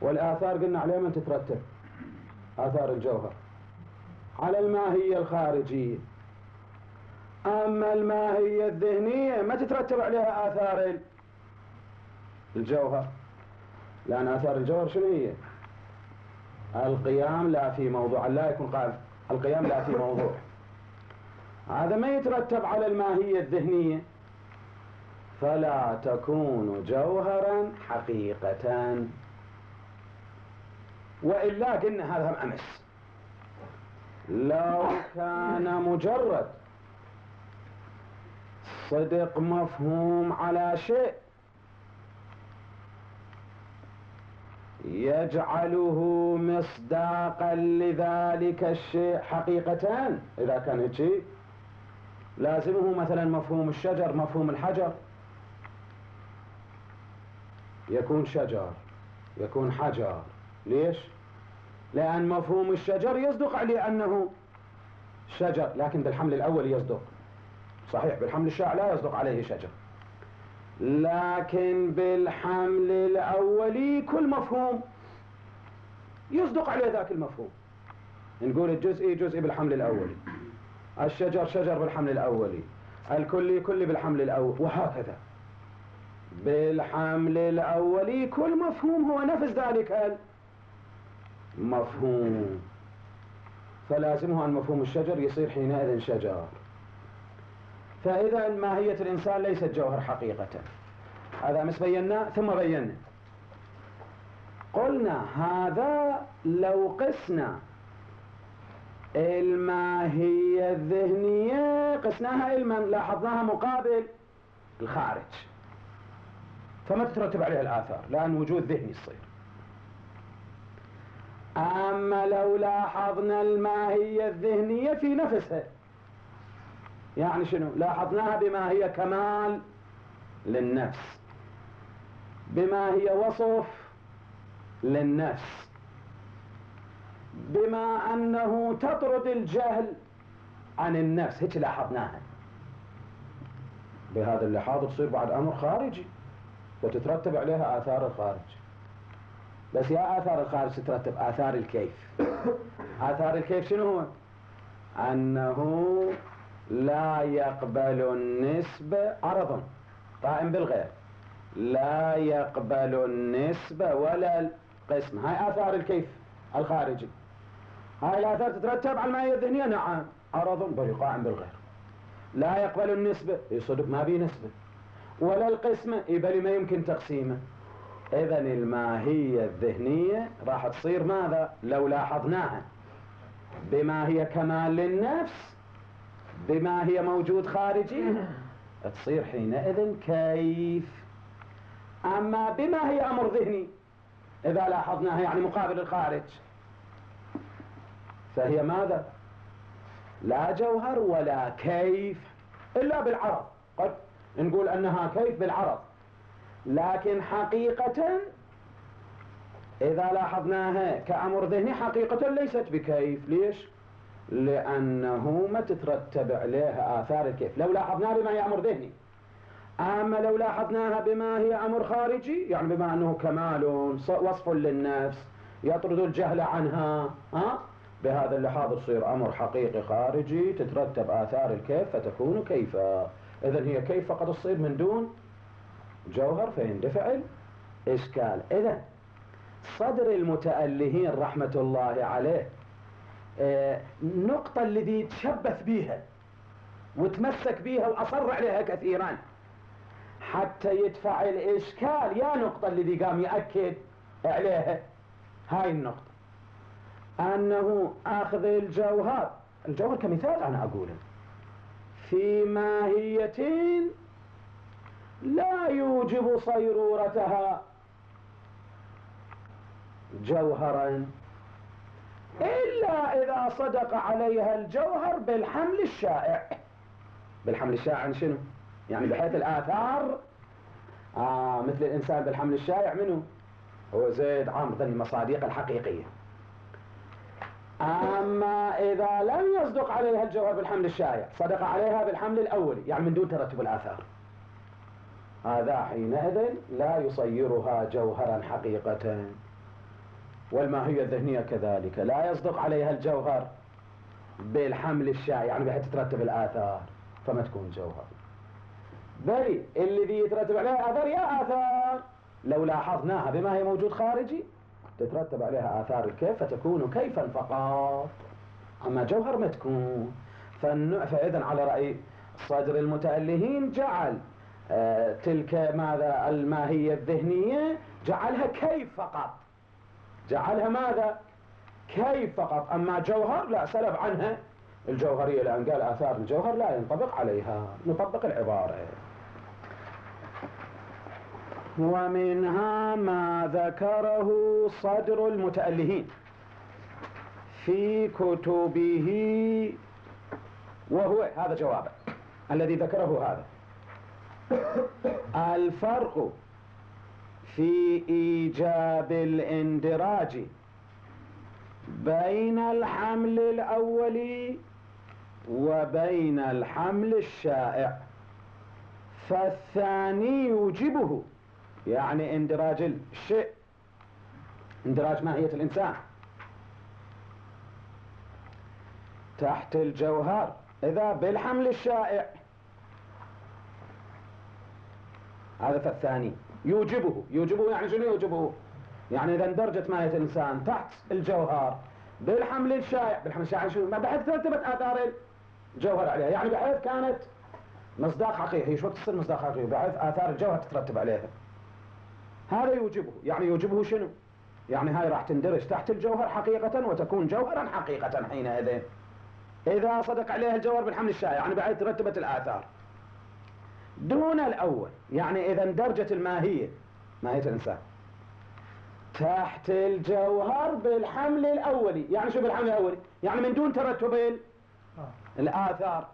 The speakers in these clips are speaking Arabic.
والآثار قلنا عليها من تترتب آثار الجوهر على الماهية الخارجية. أما الماهية الذهنية ما تترتب عليها آثار الجوهر، لأن آثار الجوهر شنو هي؟ القيام لا في موضوع، لا يكون قائم، القيام لا في موضوع، هذا ما يترتب على الماهية الذهنية، فلا تكون جوهرا حقيقة. وإلا قلنا هذا أمس، لو كان مجرد صدق مفهوم على شيء يجعله مصداقا لذلك الشيء حقيقة، إذا كان هيك لازمه مثلا مفهوم الشجر، مفهوم الحجر، يكون شجر يكون حجر. ليش؟ لأن مفهوم الشجر يصدق عليه أنه شجر، لكن بالحمل الأول يصدق، صحيح بالحمل الشائع لا يصدق عليه شجر، لكن بالحمل الأولي كل مفهوم يصدق عليه ذاك المفهوم. نقول الجزئي جزئي بالحمل الأولي، الشجر شجر بالحمل الأولي، الكلي كلي بالحمل الأول، وهكذا بالحمل الأولي كل مفهوم هو نفس ذلك المفهوم، فلازمه أن مفهوم الشجر يصير حينئذ شجر. فإذا ماهية الإنسان ليست جوهر حقيقة، هذا مس بينا. ثم بينا قلنا هذا لو قسنا الماهية الذهنية قسناها علما، لاحظناها مقابل الخارج، فما تترتب عليها الآثار لأن وجود ذهني يصير. أما لو لاحظنا الماهية الذهنية في نفسها، يعني شنو؟ لاحظناها بما هي كمال للنفس، بما هي وصف للنفس، بما أنه تطرد الجهل عن النفس، هيك لاحظناها. بهذا اللحاظ تصير بعد أمر خارجي وتترتب عليها آثار الخارج. بس يا آثار الخارج تترتب آثار الكيف. آثار الكيف شنو هو؟ أنه لا يقبل النسبة عرضا قائم بالغير، لا يقبل النسبة ولا القسم. هاي آثار الكيف الخارجي. هاي الآثار تترتب على الماهية الذهنية، نعم، عرض بل قائم بالغير، لا يقبل النسبة يصدق ما بي نسبة، ولا القسم بل ما يمكن تقسيمه. إذن الماهية الذهنية راح تصير ماذا؟ لو لاحظناها بما هي كمال للنفس، بما هي موجود خارجي، تصير حينئذ كيف. أما بما هي أمر ذهني إذا لاحظناها يعني مقابل الخارج، فهي ماذا؟ لا جوهر ولا كيف إلا بالعرض. قد نقول أنها كيف بالعرض، لكن حقيقة إذا لاحظناها كأمر ذهني حقيقة ليست بكيف. ليش؟ لأنه ما تترتب عليها آثار الكيف لو لاحظناها بما هي أمر ذهني. أما لو لاحظناها بما هي أمر خارجي، يعني بما أنه كمال وصف للنفس يطرد الجهل عنها، بهذا اللحاظ تصير أمر حقيقي خارجي تترتب آثار الكيف فتكون كيفا. إذن هي كيف فقط تصير من دون جوهر فيندفع الإشكال. إذن صدر المتألهين رحمة الله عليه النقطة الذي يتشبث بها وتمسك بها وأصر عليها كثيرا حتى يدفع الإشكال، يا نقطة الذي قام يأكد عليها هاي النقطة، أنه أخذ الجوهر كمثال أنا أقول في ماهيتين لا يوجب صيرورتها جوهرا إلا إذا صدق عليها الجوهر بالحمل الشائع. بالحمل الشائع شنو؟ يعني بحيث الآثار مثل الإنسان بالحمل الشائع منه هو زيد عمرو ذي المصادق الحقيقية. أما إذا لم يصدق عليها الجوهر بالحمل الشائع، صدق عليها بالحمل الأولي يعني من دون ترتب الآثار، هذا حينئذ لا يصيرها جوهرا حقيقة. والماهية الذهنية كذلك لا يصدق عليها الجوهر بالحمل الشائع، يعني بحيث تترتب الآثار فما تكون جوهر، بل الذي يترتب عليها آثار يا آثار لو لاحظناها بما هي موجود خارجي تترتب عليها آثار الكيف فتكون كيفا فقط، أما جوهر ما تكون. فإذا على رأي صدر المتألهين جعل تلك ماذا الماهية الذهنية جعلها كيف فقط، جعلها ماذا كيف فقط، أما جوهر لا سلب عنها الجوهرية، لأن قال آثار الجوهر لا ينطبق عليها، نطبق العبارة. ومنها ما ذكره صدر المتألهين في كتبه، وهو هذا جوابه الذي ذكره هذا: الفرق في إيجاب الاندراج بين الحمل الأولي وبين الحمل الشائع، فالثاني يوجبه، يعني اندراج الشيء، اندراج ماهية الإنسان تحت الجوهر إذا بالحمل الشائع، هذا فالثاني يوجبه. يوجبه يعني شنو يوجبه؟ يعني إذا اندرجت ماهية الإنسان تحت الجوهر بالحمل الشائع، بالحمل الشائع شنو؟ بحيث ترتبت آثار الجوهر عليها، يعني بحيث كانت مصداق حقيقي. شو وقت تصير مصداق حقيقي؟ بحيث آثار الجوهر تترتب عليها، هذا يوجبه. يعني يوجبه شنو؟ يعني هاي راح تندرج تحت الجوهر حقيقة وتكون جوهرا حقيقة حينئذ إذا صدق عليها الجوهر بالحمل الشائع، يعني بحيث ترتبت الآثار، دون الأول. يعني إذا اندرجت الماهية ماهية الإنسان تحت الجوهر بالحمل الأولي، يعني شو بالحمل الأولي؟ يعني من دون ترتب الآثار،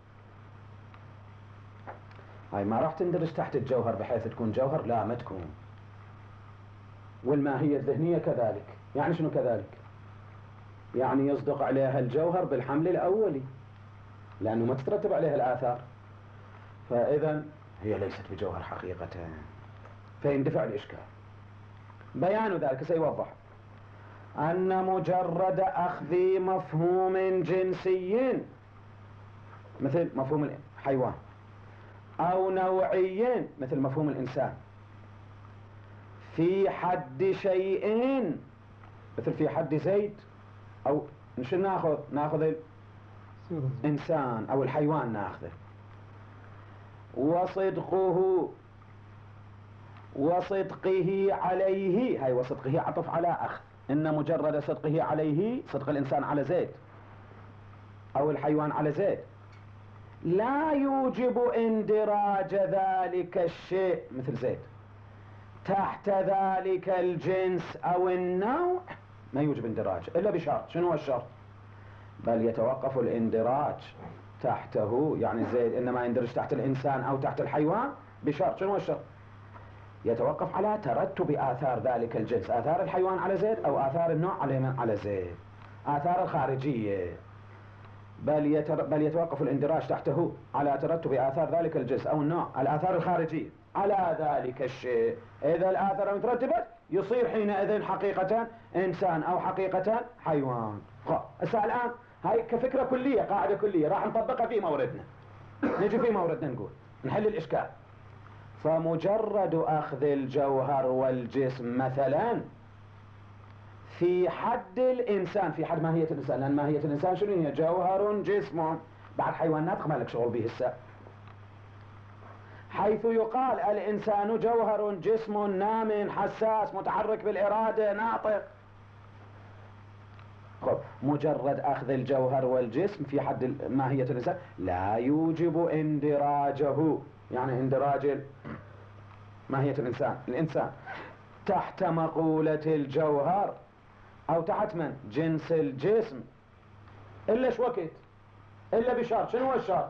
هاي ما راح تندرج تحت الجوهر بحيث تكون جوهر، لا ما تكون. والماهية الذهنية كذلك. يعني شنو كذلك؟ يعني يصدق عليها الجوهر بالحمل الأولي لأنه ما تترتب عليها الآثار، فإذا هي ليست بجوهر حقيقة، فيندفع الإشكال. بيان ذلك سيوضح أن مجرد أخذ مفهوم جنسي مثل مفهوم الحيوان أو نوعي مثل مفهوم الإنسان في حد شيء مثل في حد زيد، أو شو ناخذ الإنسان أو الحيوان ناخذه، وصدقه عليه، هاي وصدقه عطف على أخذ، إن مجرد صدقه عليه، صدق الإنسان على زيد أو الحيوان على زيد، لا يوجب اندراج ذلك الشيء مثل زيد تحت ذلك الجنس أو النوع، ما يوجب اندراج إلا بشرط. شنو الشرط؟ بل يتوقف الاندراج تحته، يعني زيد إنما يندرج تحت الإنسان أو تحت الحيوان بشرط. شنو الشرط؟ يتوقف على ترتب آثار ذلك الجنس، آثار الحيوان على زيد أو آثار النوع على زيد، آثار الخارجية. بل يتوقف الاندراج تحته على ترتب آثار ذلك الجنس أو النوع، الآثار الخارجية على ذلك الشيء. إذا الآثار مترتبت يصير حينئذ حقيقة إنسان أو حقيقة حيوان. الآن هاي كفكرة كلية، قاعدة كلية راح نطبقها في موردنا، نجي في موردنا نقول نحل الإشكال. فمجرد أخذ الجوهر والجسم مثلا في حد الإنسان، في حد ماهية الإنسان، لأن ماهية الإنسان شنو هي؟ جوهر جسم، بعد حيوانات ما لك شغل به السا، حيث يقال الإنسان جوهر جسم نام حساس متحرك بالإرادة ناطق. مجرد أخذ الجوهر والجسم في حد ماهية الإنسان لا يوجب اندراجه، يعني اندراج ماهية الإنسان تحت مقولة الجوهر أو تحت من؟ جنس الجسم، إلا شو وقت؟ إلا بشرط. شنو هو الشرط؟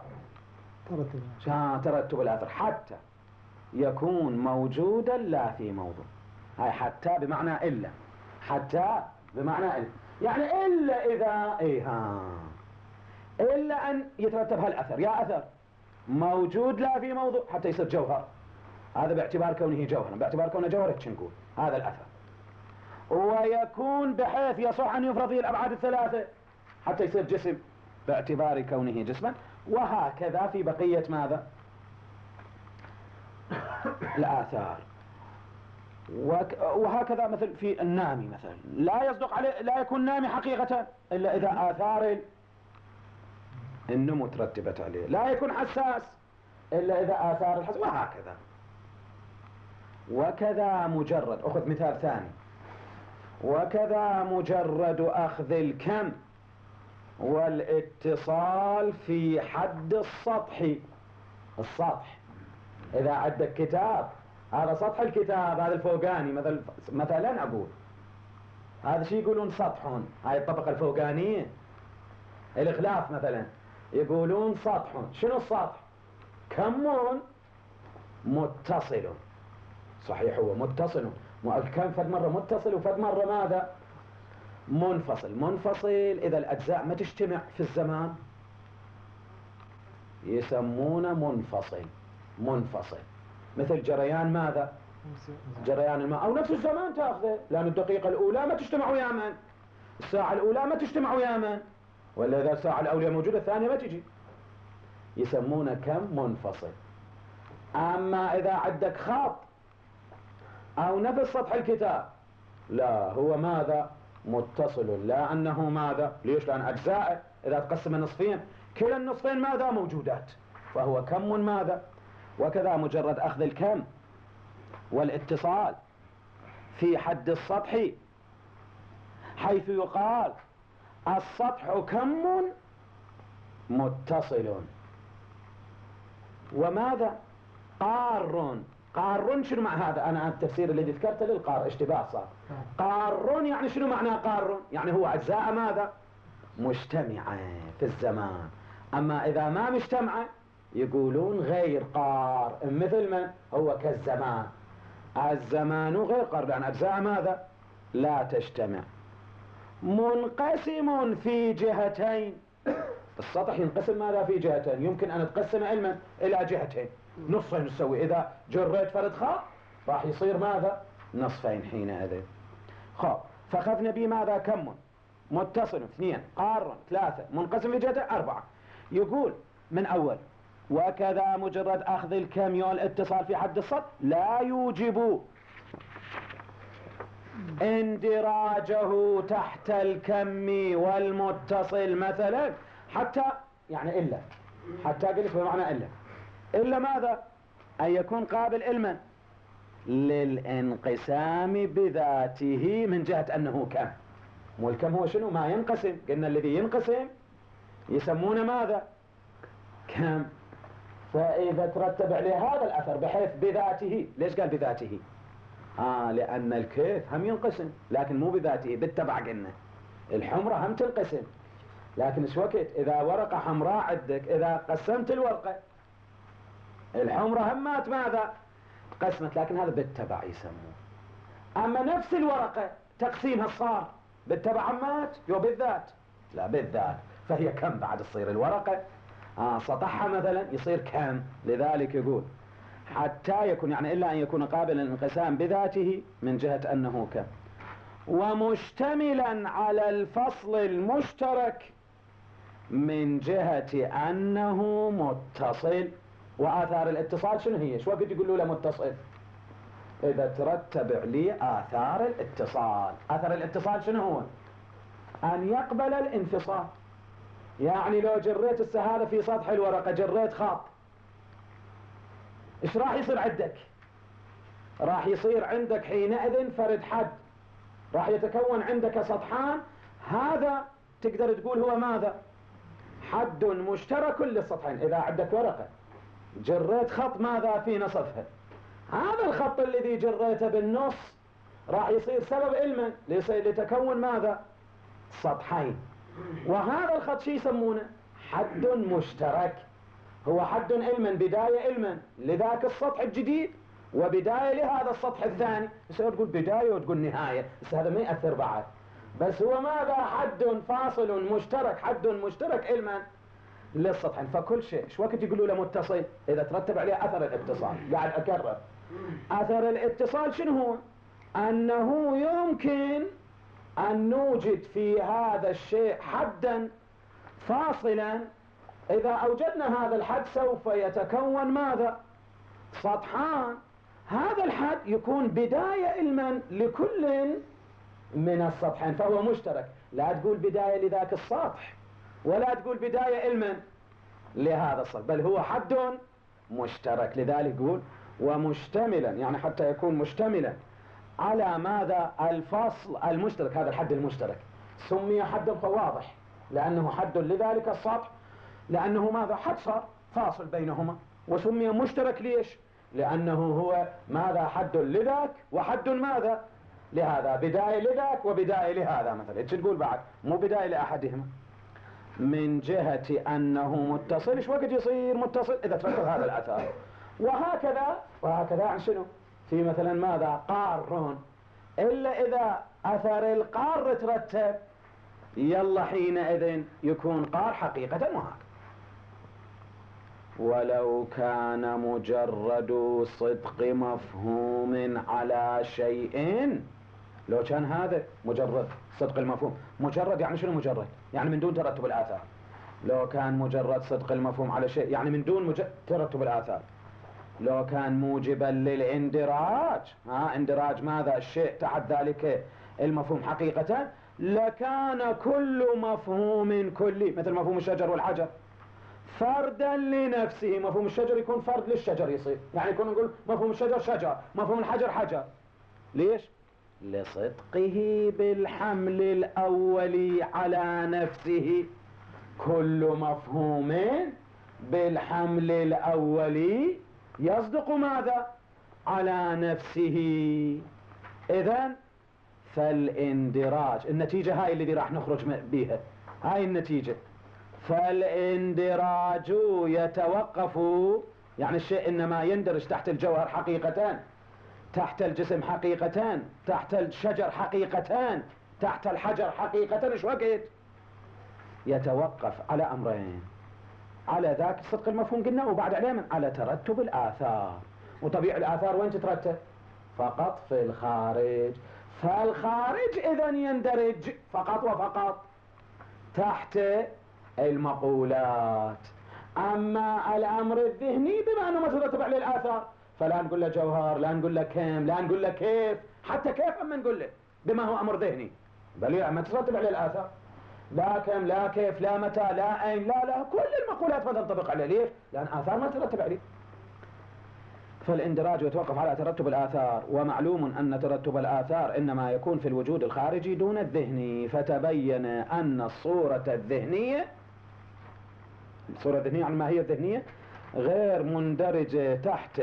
ترتب الآثار حتى يكون موجودا لا في موضوع. هاي حتى بمعنى إلا، حتى بمعنى إلا، يعني إلا إذا إلا أن يترتب هالأثر، يا أثر موجود لا في موضوع حتى يصير جوهر، هذا باعتبار كونه جوهرا، باعتبار كونه جوهر نقول هذا الأثر. ويكون بحيث يصح أن يفرض فيه الأبعاد الثلاثة حتى يصير جسم باعتبار كونه جسما. وهكذا في بقية ماذا؟ الآثار. وهكذا مثل في النامي مثلا لا يصدق عليه، لا يكون نامي حقيقة إلا إذا آثار النمو ترتبت عليه، لا يكون حساس إلا إذا آثار الحساس، وهكذا. وكذا مجرد، أخذ مثال ثاني، وكذا مجرد أخذ الكم والاتصال في حد السطح. السطح إذا عندك كتاب، هذا سطح الكتاب، هذا الفوقاني مثلا أقول هذا شيء يقولون سطح، هاي الطبقة الفوقانية. الغلاف مثلا يقولون سطح. شنو السطح؟ كم متصل. صحيح هو متصل، الكم فد مرة متصل وفد مرة ماذا؟ منفصل. منفصل إذا الأجزاء ما تجتمع في الزمان يسمونه منفصل. منفصل مثل جريان ماذا؟ جريان الماء، أو نفس الزمان تأخذه، لأن الدقيقة الأولى ما تجتمع ويا من، الساعة الأولى ما تجتمع ويا من، ولا إذا الساعة الأولى موجودة الثانية ما تجي، يسمونه كم منفصل. أما إذا عندك خط أو نفس سطح الكتاب لا، هو ماذا؟ متصل، لا أنه ماذا؟ ليش؟ لأن أجزاء إذا تقسم النصفين كلا النصفين ماذا؟ موجودات، فهو كم ماذا؟ وكذا مجرد أخذ الكم والاتصال في حد السطح، حيث يقال السطح كم متصل وماذا؟ قار. قار شنو مع هذا؟ أنا التفسير الذي ذكرته للقار اشتباه صار. قار يعني شنو معنى قار؟ يعني هو أجزاء ماذا؟ مجتمعة في الزمان. أما إذا ما مجتمعة يقولون غير قار، مثل من؟ هو كالزمان. الزمان غير قار لأن أجزاء ماذا؟ لا تجتمع. منقسم في جهتين. السطح ينقسم ماذا؟ في جهتين. يمكن أن تقسم علما إلى جهتين، نصفين نسوي. إذا جريت فرد خاء راح يصير ماذا؟ نصفين حينئذ. خاء فأخذنا به ماذا؟ كم متصل 2، قار 3، منقسم في جهتين 4. يقول من أول وكذا مجرد أخذ الكم والاتصال في حد السطح لا يوجب اندراجه تحت الكم والمتصل مثلا، حتى يعني إلا، حتى قلت بمعنى إلا ماذا؟ أن يكون قابل علما للانقسام بذاته من جهة أنه كم. والكم هو شنو؟ ما ينقسم. قلنا الذي ينقسم يسمونه ماذا؟ كم. فإذا ترتب عليه هذا الأثر بحيث بذاته. ليش قال بذاته؟ لأن الكيف هم ينقسم لكن مو بذاته، بالتبع قلنا الحمرة هم تنقسم، لكن ايش وقت إذا ورقة حمراء عندك إذا قسمت الورقة الحمرة هم ماذا؟ قسمت، لكن هذا بالتبع يسموه. أما نفس الورقة تقسيمها صار بالتبع مات بالذات؟ لا بالذات، فهي كم بعد تصير الورقة سطحها مثلا يصير كم. لذلك يقول حتى يكون يعني إلا أن يكون قابلا للانقسام بذاته من جهة أنه كم، ومشتملا على الفصل المشترك من جهة أنه متصل. وآثار الاتصال شنو هي؟ شو وقت يقولوا له متصل؟ إذا ترتب عليه آثار الاتصال. آثار الاتصال شنو هو؟ أن يقبل الانفصال. يعني لو جريت هذا في سطح الورقة جريت خط، ايش راح يصير عندك؟ راح يصير عندك حينئذ فرد حد، راح يتكون عندك سطحان. هذا تقدر تقول هو ماذا؟ حد مشترك للسطحين. إذا عندك ورقة جريت خط ماذا في نصفها، هذا الخط الذي جريته بالنص راح يصير سبب علما لتكون ماذا؟ سطحين. وهذا الخط شي يسمونه؟ حد مشترك. هو حد علما، بداية علما لذاك السطح الجديد وبداية لهذا السطح الثاني. بس تقول بداية وتقول نهاية، بس هذا ما يأثر بعد. بس هو ماذا؟ حد فاصل مشترك، حد مشترك علما للسطحين. فكل شيء ايش وقت يقولوا له متصل؟ إذا ترتب عليه أثر الاتصال. قاعد أكرر أثر الاتصال شنو هو؟ أنه يمكن أن نوجد في هذا الشيء حدا فاصلا. إذا أوجدنا هذا الحد سوف يتكون ماذا؟ سطحان. هذا الحد يكون بداية علما لكل من السطحين، فهو مشترك. لا تقول بداية لذاك السطح ولا تقول بداية علما لهذا السطح، بل هو حد مشترك. لذلك يقول ومشتملا، يعني حتى يكون مشتملا على ماذا؟ الفصل المشترك. هذا الحد المشترك سمي حدا واضح لأنه حد لذلك السطح، لأنه ماذا؟ حد صار فاصل بينهما. وسمي مشترك ليش؟ لأنه هو ماذا؟ حد لذاك وحد ماذا؟ لهذا، بداية لذاك وبداية لهذا مثلا. ايش تقول بعد؟ مو بداية لأحدهما. من جهة أنه متصل. ايش وقت يصير متصل؟ إذا ترتب هذا الأثار. وهكذا عن شنو؟ في مثلا ماذا؟ قار. إلا إذا أثر القار ترتب، يلا حينئذ يكون قار حقيقة. وهكذا. ولو كان مجرد صدق مفهوم على شيء، لو كان هذا مجرد صدق المفهوم. مجرد يعني شنو مجرد؟ يعني من دون ترتب الآثار. لو كان مجرد صدق المفهوم على شيء يعني من دون ترتب الآثار. لو كان موجبا للاندراج، اندراج ماذا؟ الشيء تحت ذلك المفهوم حقيقة، لكان كل مفهوم كلي مثل مفهوم الشجر والحجر فردا لنفسه. مفهوم الشجر يكون فرد للشجر يصير، يعني يكون نقول مفهوم الشجر شجر، مفهوم الحجر حجر. ليش؟ لصدقه بالحمل الأولي على نفسه. كل مفهوم بالحمل الأولي يصدق ماذا؟ على نفسه. إذن فالاندراج، النتيجة هاي اللي راح نخرج بها، هاي النتيجة. فالاندراج يتوقف، يعني الشيء إنما يندرج تحت الجوهر حقيقتان، تحت الجسم حقيقتان، تحت الشجر حقيقتان، تحت الحجر حقيقة. ايش وقت؟ يتوقف على أمرين: على ذاك صدق المفهوم قلنا، وبعد عليه من على ترتب الآثار. وطبيعي الآثار وين تترتب؟ فقط في الخارج. فالخارج إذن يندرج فقط وفقط تحت المقولات. أما الأمر الذهني بما أنه ما ترتب عليه الآثار، فلا نقول له جوهر، لا نقول له كم، لا نقول له كيف. حتى كيف أما نقول له بما هو أمر ذهني، بل ما ترتب عليه الآثار. لا كم، لا كيف، لا متى، لا أين، لا كل المقولات ما تنطبق عليه. ليش؟ لأن آثار ما ترتب عليه. فالاندراج يتوقف على ترتب الآثار. ومعلوم أن ترتب الآثار إنما يكون في الوجود الخارجي دون الذهني. فتبين أن الصورة الذهنية عن ما هي الذهنية غير مندرجة تحت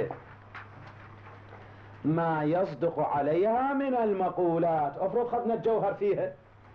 ما يصدق عليها من المقولات. أفرض خذنا الجوهر فيها،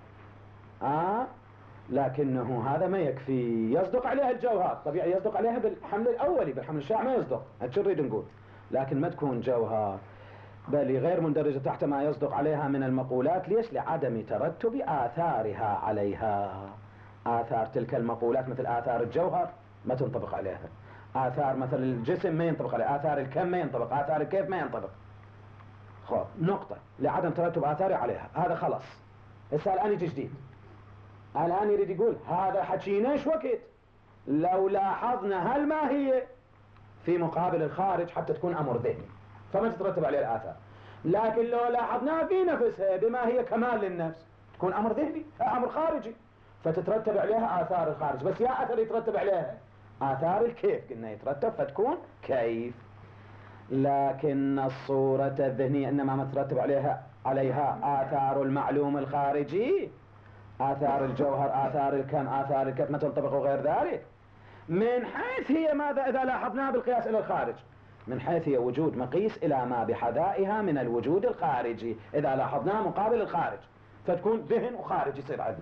لكنه هذا ما يكفي. يصدق عليها الجوهر طبيعي، يصدق عليها بالحمل الأولي، بالحمل الشائع ما يصدق. هذا نريد نقول، لكن ما تكون جوهر، بل غير مندرجة تحت ما يصدق عليها من المقولات. ليش؟ لعدم ترتب آثارها عليها. آثار تلك المقولات مثل آثار الجوهر ما تنطبق عليها، آثار مثل الجسم ما ينطبق عليها، آثار الكم ما ينطبق، آثار الكيف ما ينطبق. خب نقطة، لعدم ترتب آثارها عليها. هذا خلاص. هسه الآن يجي جديد، الآن يريد يقول هذا حكينا ايش وقت؟ لو لاحظنا هل ما هي في مقابل الخارج حتى تكون أمر ذهني فما تترتب عليه الآثار. لكن لو لاحظناها في نفسها بما هي كمال للنفس تكون أمر ذهني، أمر خارجي، فتترتب عليها آثار الخارج. بس يا أثر يترتب عليها آثار الكيف، قلنا يترتب فتكون كيف. لكن الصورة الذهنية إنما ما تترتب عليها آثار المعلوم الخارجي، آثار الجوهر، آثار الكم، آثار الكيف ما تنطبق غير ذلك. من حيث هي ماذا إذا لاحظناها بالقياس إلى الخارج؟ من حيث هي وجود مقيس إلى ما بحذائها من الوجود الخارجي. إذا لاحظناها مقابل الخارج فتكون ذهن وخارج يصير عندنا.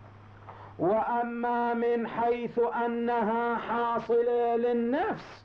وأما من حيث أنها حاصلة للنفس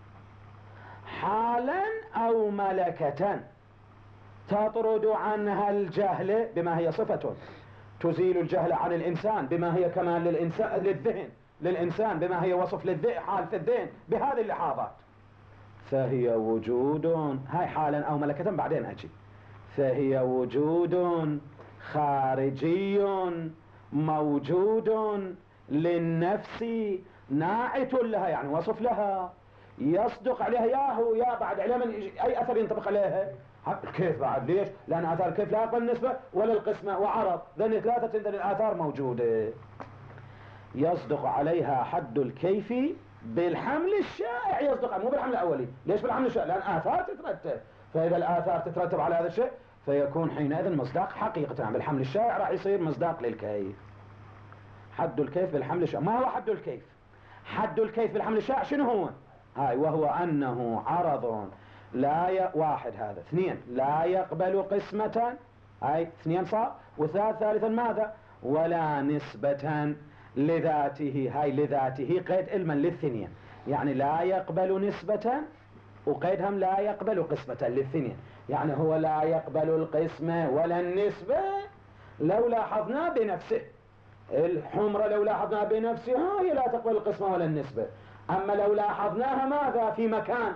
حالا أو ملكة تطرد عنها الجهل بما هي صفة، تزيل الجهل عن الإنسان بما هي كمال للإنسان، للذهن للإنسان بما هي وصف للذهن، حالة الذهن بهذه اللحاظات، فهي وجود. هاي حالا أو ملكة بعدين أجي. فهي وجود خارجي موجود للنفس ناعت لها، يعني وصف لها يصدق عليها ياهو يا بعد عليها من أي أثر ينطبق عليها؟ كيف بعد؟ ليش؟ لأن آثار الكيف لا يقبل النسبة ولا القسمة وعرض، ذن ثلاثة عندنا الآثار موجودة. يصدق عليها حد الكيف بالحمل الشائع، يصدق مو بالحمل الأولي. ليش بالحمل الشائع؟ لأن آثار تترتب، فإذا الآثار تترتب على هذا الشيء فيكون حينئذ مصداق حقيقة. يعني بالحمل الشائع راح يصير مصداق للكيف. حد الكيف بالحمل الشائع. ما هو حد الكيف؟ حد الكيف بالحمل الشائع شنو هو؟ هاي وهو أنه عرض لا واحد، هذا اثنين لا يقبل قسمة، هاي اثنين صار، ثالثا ماذا؟ ولا نسبة لذاته، هاي لذاته قيد علما للثنين، يعني لا يقبل نسبة وقيدهم لا يقبل قسمة للثنين، يعني هو لا يقبل القسمة ولا النسبة لو لاحظنا بنفسه. الحمرة لو لاحظناها بنفسها هي لا تقبل القسمة ولا النسبة، أما لو لاحظناها ماذا في مكان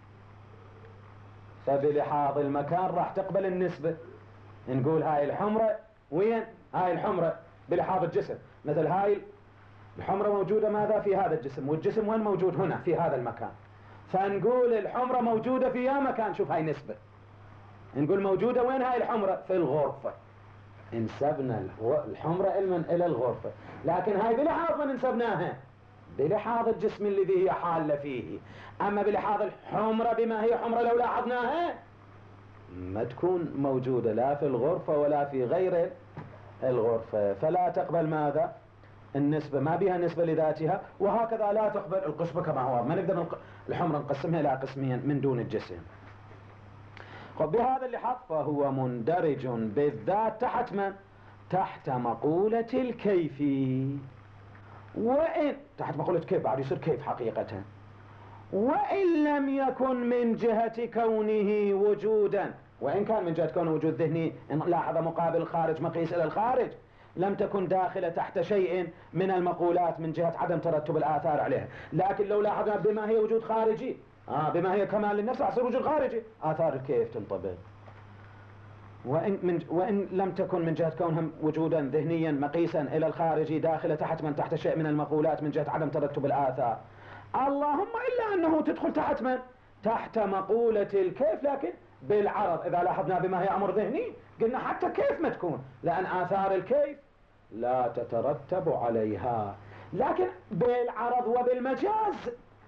فبلحاظ المكان راح تقبل النسبة. نقول هاي الحمرة وين؟ هاي الحمرة بلحاظ الجسم، مثل هاي الحمرة موجودة ماذا في هذا الجسم، والجسم وين موجود؟ هنا في هذا المكان، فنقول الحمرة موجودة في يا مكان. شوف هاي نسبة. نقول موجودة وين هاي الحمرة؟ في الغرفة، انسبنا الحمرة إلى الغرفة، لكن هاي بلحاظ من انسبناها بلحاظ الجسم الذي هي حالة فيه. أما بلحاظ الحمرة بما هي حمرة لو لاحظناها ما تكون موجودة لا في الغرفة ولا في غير الغرفة، فلا تقبل ماذا؟ النسبة، ما بها نسبة لذاتها، وهكذا لا تقبل القسمة كما هو. ما نقدر الحمرة نقسمها إلى قسمين من دون الجسم. بهذا اللحاظ فهو مندرج بالذات تحت من؟ تحت مقولة الكيف. وإن تحت مقولة كيف بعد يصير كيف حقيقة. وإن لم يكن من جهة كونه وجودا، وإن كان من جهة كونه وجود ذهني، إن لاحظ مقابل الخارج مقيس إلى الخارج، لم تكن داخلة تحت شيء من المقولات من جهة عدم ترتب الآثار عليها. لكن لو لاحظنا بما هي وجود خارجي، بما هي كمال للنفس يصير وجود خارجي، آثار الكيف تنطبق. وإن لم تكن من جهة كونها وجودا ذهنيا مقيسا إلى الخارج داخلة تحت شيء من المقولات من جهة عدم ترتب الآثار، اللهم إلا أنه تدخل تحت من؟ تحت مقولة الكيف، لكن بالعرض. إذا لاحظنا بما هي أمر ذهني قلنا حتى كيف ما تكون، لأن آثار الكيف لا تترتب عليها، لكن بالعرض وبالمجاز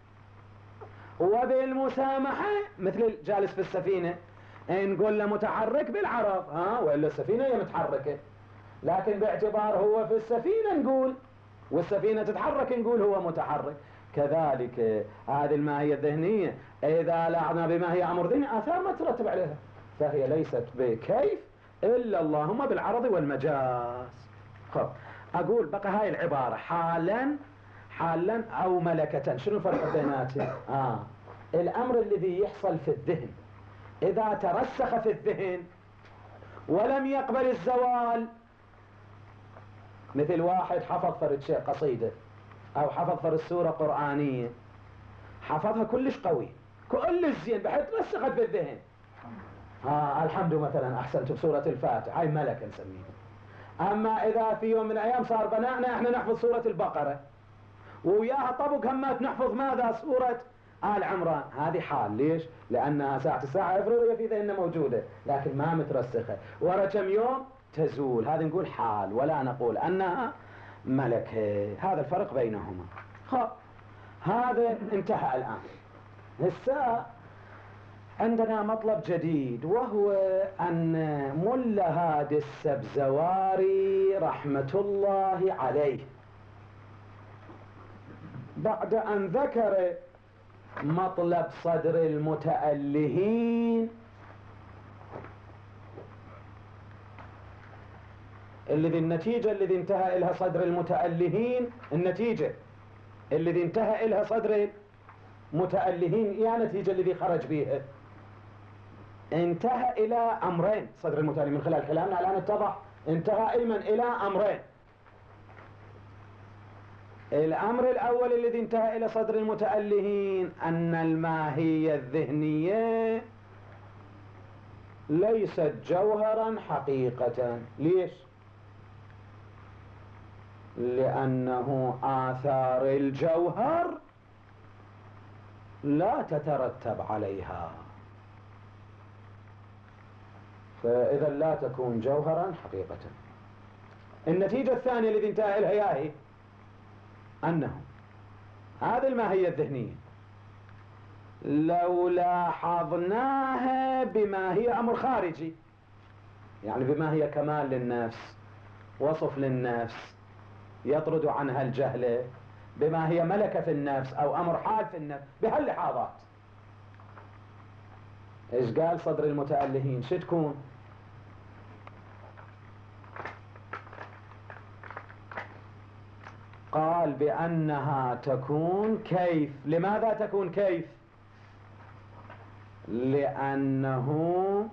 وبالمسامحة، مثل الجالس في السفينة نقول له متحرك بالعرض، وإلا السفينة هي متحركة، لكن باعتبار هو في السفينة نقول، والسفينة تتحرك نقول هو متحرك. كذلك هذه الماهية الذهنية إذا لاحظنا بما هي أمر ذهني آثار ما ترتب عليها، فهي ليست بكيف إلا اللهم بالعرض والمجاز. خب أقول بقى هاي العبارة حالا أو ملكة، شنو الفرق بيناتها؟ الأمر الذي يحصل في الذهن إذا ترسخ في الذهن ولم يقبل الزوال، مثل واحد حفظ فرد شيء قصيدة أو حفظ فرد سورة قرآنية، حفظها كلش قوي كلش زين بحيث ترسخت في الذهن، الحمد مثلا أحسنت بسورة الفاتحة، هاي ملكة نسميها. أما إذا في يوم من الأيام صار بناءنا إحنا نحفظ سورة البقرة وياها طبق همات نحفظ ماذا؟ سورة آل عمران، هذه حال. ليش؟ لأنها ساعة الساعة إفريقيا في ذهننا موجودة لكن ما مترسخة، ورا كم يوم تزول، هذه نقول حال ولا نقول أنها ملكة. هذا الفرق بينهما. خب هذا انتهى الآن. هسه عندنا مطلب جديد، وهو أن ملا هادي السبزواري رحمة الله عليه بعد أن ذكر مطلب صدر المتألهين النتيجة الذي انتهى إلها صدر المتألهين، النتيجة الذي انتهى إلها صدر المتألهين يا نتيجة الذي خرج بها، انتهى إلى أمرين. صدر المتألهين من خلال كلامنا الآن اتضح انتهى علما إلى أمرين. الأمر الأول الذي انتهى إلى صدر المتألهين أن الماهية الذهنية ليست جوهرا حقيقة. ليش؟ لأنه آثار الجوهر لا تترتب عليها، فإذا لا تكون جوهرا حقيقة. النتيجة الثانية التي انتهى إليها هي أنه هذه الماهية الذهنية لو لاحظناها بما هي أمر خارجي، يعني بما هي كمال للنفس، وصف للنفس يطرد عنها الجهل، بما هي ملكة في النفس أو أمر حال في النفس، بهاللحاظات. إيش قال صدر المتألهين؟ شو تكون؟ قال بأنها تكون كيف. لماذا تكون كيف؟ لأنه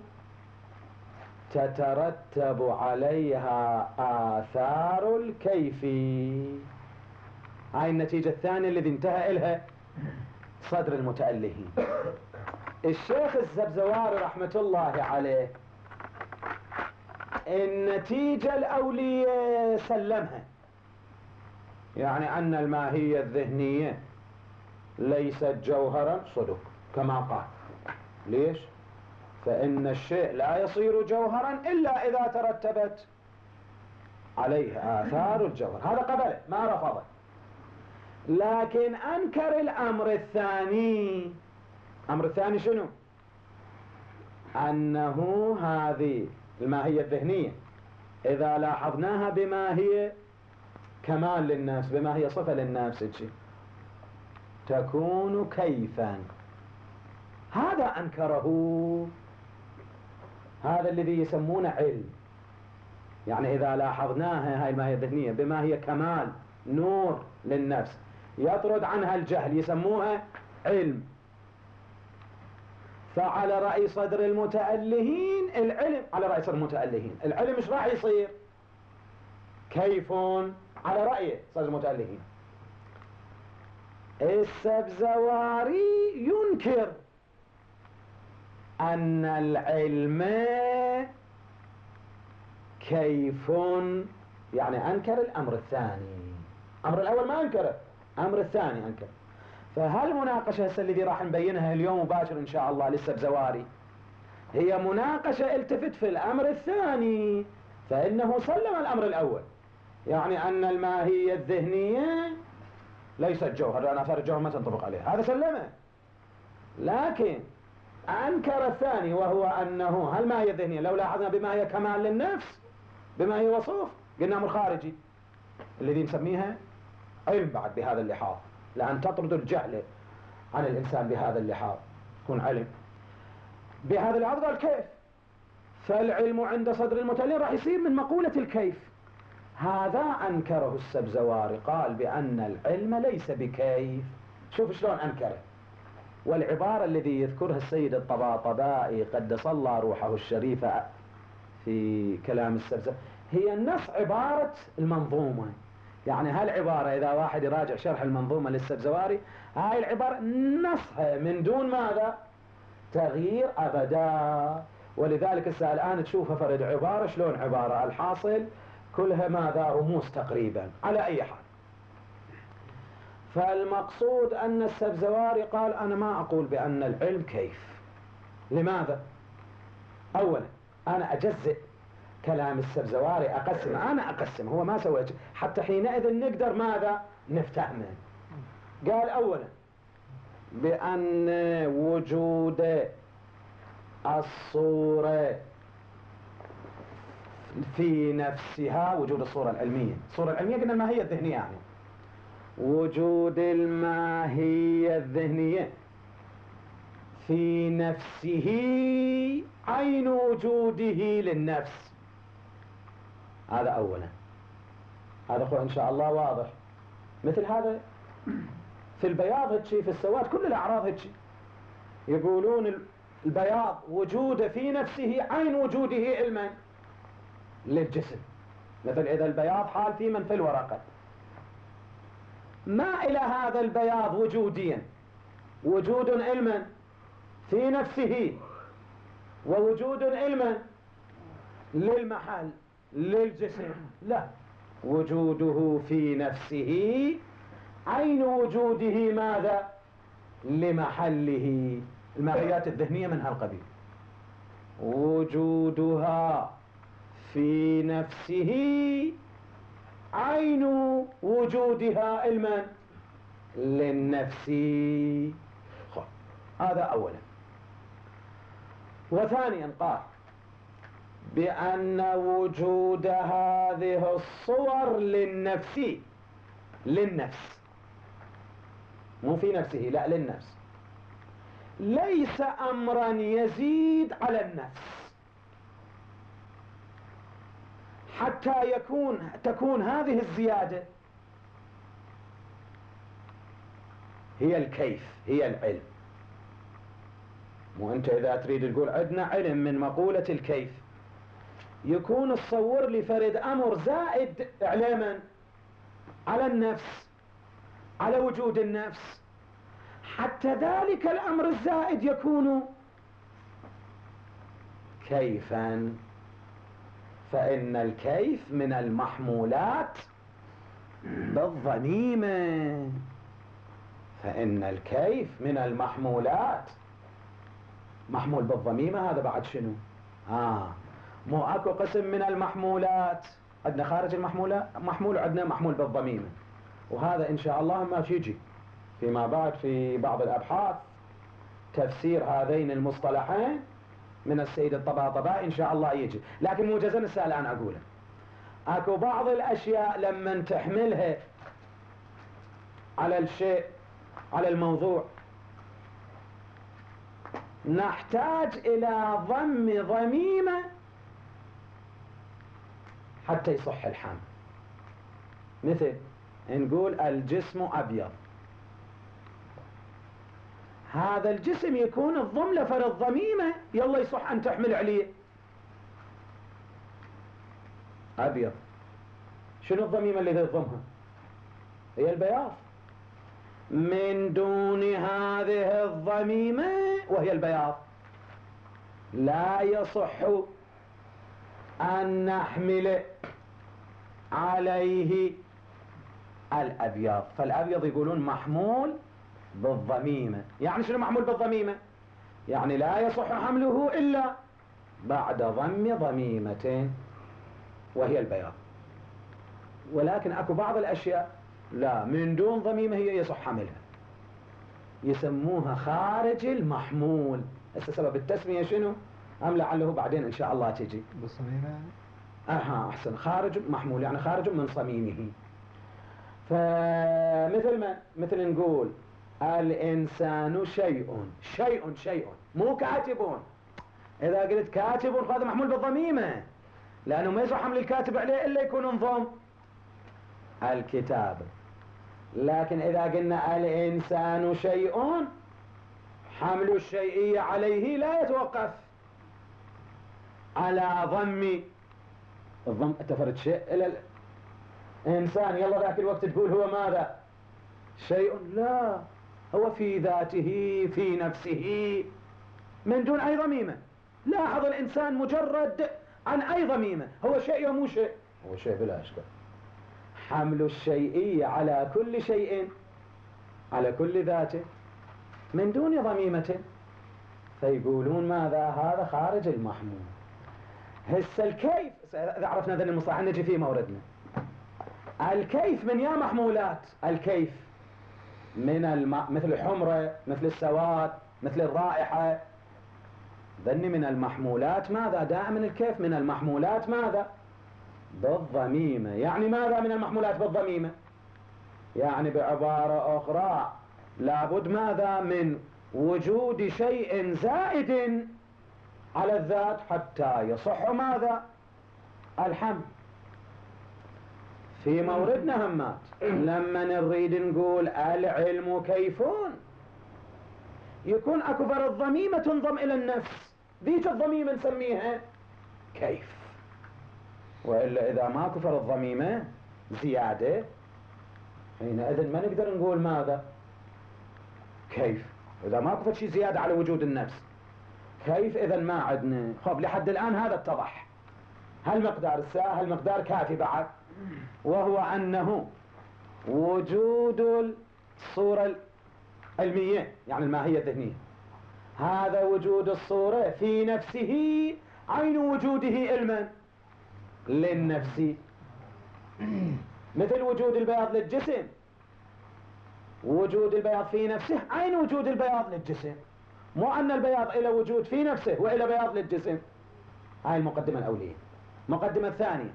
تترتب عليها آثار الكيف. هاي النتيجة الثانية الذي انتهى إلها صدر المتألهين. الشيخ الزبزواري رحمة الله عليه النتيجة الأولية سلمها، يعني أن الماهية الذهنية ليست جوهرا صدق كما قال. ليش؟ فإن الشيء لا يصير جوهرا إلا إذا ترتبت عليه آثار الجوهر. هذا قبله ما رفضه، لكن أنكر الأمر الثاني. الأمر الثاني شنو؟ أنه هذه الماهية الذهنية إذا لاحظناها بما هي كمال للنفس، بما هي صفة للنفس، تكون كيفا. هذا أنكره، هذا الذي يسمونه علم. يعني إذا لاحظناها هاي الماهية الذهنية بما هي كمال نور للنفس يطرد عنها الجهل، يسموها علم. فعلى رأي صدر المتألهين العلم، على رأي صدر المتألهين العلم مش راح يصير كيف على رأي صدر المتألهين. السبزواري ينكر أن العلم كيف، يعني أنكر الأمر الثاني. الأمر الأول ما أنكره، الأمر الثاني أنكر. فهالمناقشة الذي راح نبينها اليوم مباشر إن شاء الله للسبزواري هي مناقشة التفت في الأمر الثاني، فإنه سلم الأمر الأول، يعني أن الماهية الذهنية ليست جوهر لأن آثار الجوهر ما تنطبق عليها، هذا سلمه. لكن أنكر الثاني وهو أنه هالماهية الذهنية لو لاحظنا بما هي كمال للنفس، بما هي وصوف، قلنا أمر خارجي الذي نسميها علم بعد بهذا اللحاظ، لأن تطرد الجهل عن الإنسان بهذا اللحاظ يكون علم. بهذا اللحاظ قال كيف، فالعلم عند صدر المتألهين راح يصير من مقولة الكيف. هذا أنكره السبزواري، قال بأن العلم ليس بكيف. شوف شلون أنكره. والعبارة الذي يذكرها السيد الطباطبائي قدس الله روحه الشريفة في كلام السبزواري هي نص عبارة المنظومة. يعني هالعبارة إذا واحد يراجع شرح المنظومة للسبزواري هاي العبارة نصها من دون ماذا؟ تغيير أبدا. ولذلك الآن تشوفها فرد عبارة شلون عبارة، الحاصل كلها ماذا؟ رموز تقريبا. على أي حال، فالمقصود أن السبزواري قال أنا ما أقول بأن العلم كيف. لماذا؟ أولا أنا أجزئ كلام السبزواري، أقسم، أنا أقسم، هو ما سويت، حتى حينئذ نقدر ماذا؟ نفتهمه. قال أولا بأن وجود الصورة في نفسها، وجود الصورة العلمية، الصورة العلمية قلنا الماهية الذهنية، يعني وجود الماهية الذهنية في نفسه عين وجوده للنفس. هذا أولا، هذا أخوة إن شاء الله واضح. مثل هذا في البياض هتشي، في السواد، كل الأعراض هتشي يقولون البياض وجوده في نفسه عين وجوده علما للجسم. مثل إذا البياض حال في من في الورقة، ما إلى هذا البياض وجوديا، وجود علما في نفسه ووجود علما للمحل للجسم، لا، وجوده في نفسه عين وجوده ماذا؟ لمحله. الماهيات الذهنية من هالقبيل، وجودها في نفسه عين وجودها علما للنفس. هذا أولا. وثانيا قال بأن وجود هذه الصور للنفس، مو في نفسه، لا، للنفس، ليس أمرا يزيد على النفس حتى تكون هذه الزيادة هي الكيف، هي العلم. مو أنت إذا تريد تقول عندنا علم من مقولة الكيف، يكون تصور لي فرد أمر زائد إعلاما على النفس، على وجود النفس، حتى ذلك الأمر الزائد يكون كيفا. فإن الكيف من المحمولات بالضميمة، فإن الكيف من المحمولات. محمول بالضميمة هذا بعد شنو؟ مو اكو قسم من المحمولات عندنا خارج المحمولات محمول، وعندنا محمول بالضميمة، وهذا ان شاء الله ما يجي فيما بعد في بعض الابحاث تفسير هذين المصطلحين من السيد الطباطبائي ان شاء الله يجي. لكن موجزا هسه الان اقوله، اكو بعض الاشياء لما تحملها على الشيء، على الموضوع، نحتاج الى ضم ضميمة حتى يصح الحمل. مثل نقول الجسم ابيض، هذا الجسم يكون الضم له فرد ضميمة يلا يصح ان تحمل عليه ابيض. شنو الضميمة اللي يضمها؟ هي البياض. من دون هذه الضميمة وهي البياض لا يصح أن نحمل عليه الأبيض. فالأبيض يقولون محمول بالضميمة. يعني شنو محمول بالضميمة؟ يعني لا يصح حمله إلا بعد ضم ضميمتين وهي البياض. ولكن أكو بعض الأشياء لا، من دون ضميمة هي يصح حملها، يسموها خارج المحمول. هسه سبب التسمية شنو؟ أم لعله بعدين إن شاء الله تجي بالصميمة. أحسن، خارج محمول يعني خارج من صميمه. مثل نقول الإنسان شيء مو كاتب. إذا قلت كاتب هذا محمول بالضميمة، لأنه ما يصح حمل الكاتب عليه إلا يكون انضم الكتاب. لكن إذا قلنا الإنسان شيء، حمل الشيئية عليه لا يتوقف على الضم تفرد شيء إلى الإنسان، يلا ذاك الوقت تقول هو ماذا؟ شيء. لا، هو في ذاته في نفسه من دون أي ضميمة. لاحظ الإنسان مجرد عن أي ضميمة، هو شيء ومو شيء، هو شيء بلا إشكال. حمل الشيئية على كل شيء، على كل ذاته من دون ضميمة، فيقولون ماذا؟ هذا خارج المحمول. هسه الكيف، إذا عرفنا ذا المصطلح نجي في موردنا. الكيف من يا محمولات. الكيف من مثل الحمرة، مثل السواد، مثل الرائحة، ذني من المحمولات. ماذا؟ دائما الكيف من المحمولات ماذا؟ بالضميمة. يعني ماذا من المحمولات بالضميمة؟ يعني بعبارة أخرى لابد ماذا؟ من وجود شيء زائد على الذات حتى يصح ماذا؟ الحمل. في موردنا همات لما نريد نقول العلم كيفون، يكون اكو فرد ضميمة تنضم الى النفس، ذيك الضميمة نسميها كيف. وإلا إذا ماكو فرد ضميمة زيادة حينئذ ما نقدر نقول ماذا؟ كيف، إذا ماكو شيء زيادة على وجود النفس. كيف إذا ما عندنا؟ خب لحد الآن هذا اتضح. هل مقدار الساعة هل مقدار كافي بعد؟ وهو أنه وجود الصورة العلمية يعني الماهية الذهنية، هذا وجود الصورة في نفسه عين وجوده علما للنفس، مثل وجود البياض للجسم، وجود البياض في نفسه عين وجود البياض للجسم، مو أن البياض إلى وجود في نفسه وإلى بياض للجسم. هاي المقدمة الأولية. المقدمة الثانية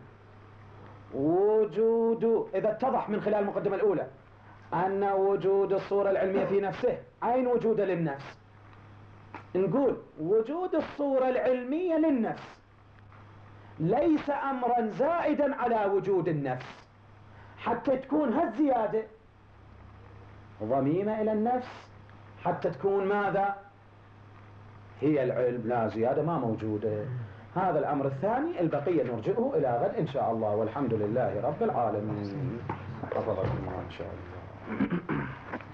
وجود، إذا اتضح من خلال المقدمة الأولى أن وجود الصورة العلمية في نفسه عين وجوده للنفس، نقول وجود الصورة العلمية للنفس ليس أمرا زائدا على وجود النفس، حتى تكون هالزيادة ضميمة إلى النفس، حتى تكون ماذا؟ هي العلم، لا زيادة ما موجودة. هذا الأمر الثاني، البقية نرجئه إلى غد إن شاء الله، والحمد لله رب العالمين. حفظكم الله إن شاء الله.